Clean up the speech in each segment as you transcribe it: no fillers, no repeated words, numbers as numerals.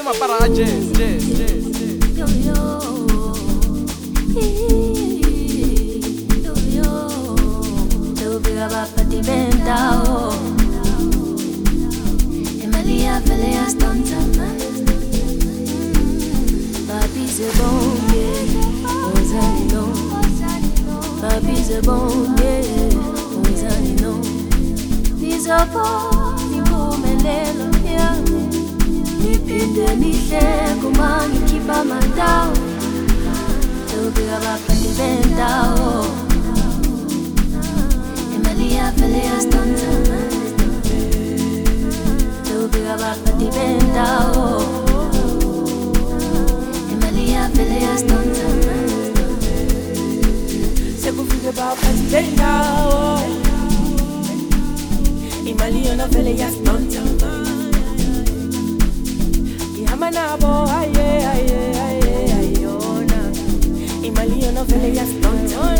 para jazz. Yo, yo. Yo viva pa ti bendao. Emalia velea stonta man. Papi c'est bon, yeah. Ozani non. Papi c'est bon, yeah. Ozani non. Nizopo, nivumelelo, yeah. Nipinde nihle kuma ngikhipha amandawo. Tobika baphathi bendawo. Imali yavele yastonta man. Tobika baphathi bendawo. Imali yavele yastonta man. Sekufike baphathi bendawo. Imali yona vele yastonta man. Manabo, aye, ayona. Imali yona vele yastonta.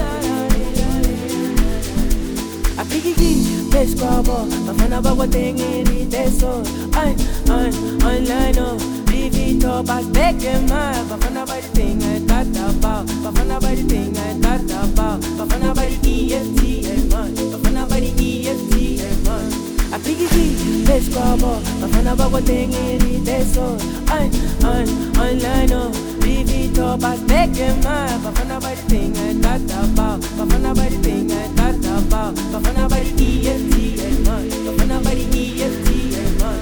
Apikiki, pesquabo, bafana bagwatengeni teso. Online, vivito, basteke ma. Bafana badi tinga, tatapa. Bafana badi tinga, tatapa. Bafana badi EFT, man. Bafana badi EFT, man. Apikiki, pesquabo, bafana bagwatengeni teso. Online, vivito, basteke ma. Bafana badi tinga, tatapa. Bafana badi tinga, tatapa. Bafana badi EFT, man. Bafana badi EFT, man.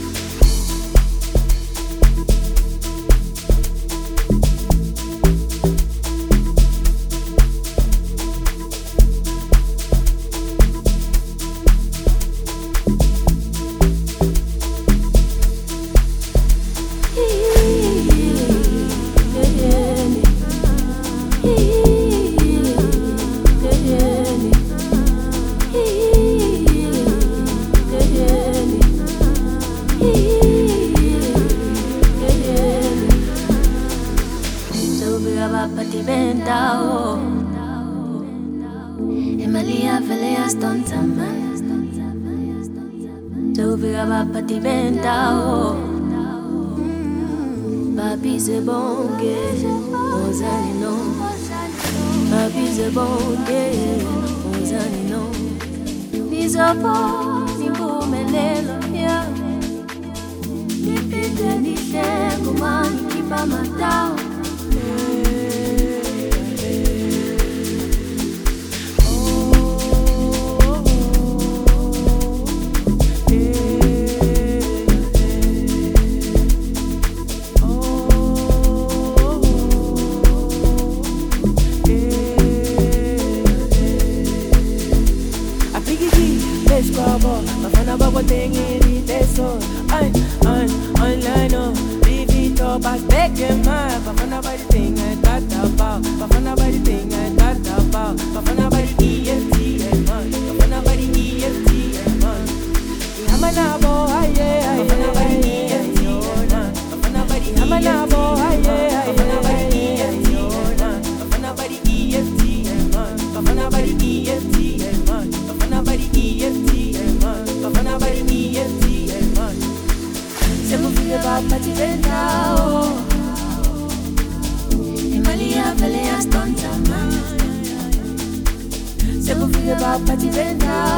Baphathi bendawo. Imali yavele yastonta man. Tobika baphathi bendawo. Papi c'est bon, yeah. Ozani non. Papi c'est bon, yeah. Ozani non. Nizopo, nivumelelo, yeah. Nipinde nihle kuma ngikhipha amandawo. Pesquabo, bafana bagwatengeni teso. Online, vivito, basteke ma. Bafana badi tinga, tatapa. Bafana badi tinga, tatapa. Bafana badi EFT, man. Bafana badi EFT, man. Yamanabo, aye. Bafana badi EFT, man. Bafana badi Yamanabo, aye. Bafana badi EFT, man. Bafana badi EFT, man. Bafana badi EFT, man. Bafana badi EFT, man. Bafana badi EFT, man. Sekufike baphathi bendawo. Imali yavele yastonta man. Sekufike baphathi bendawo.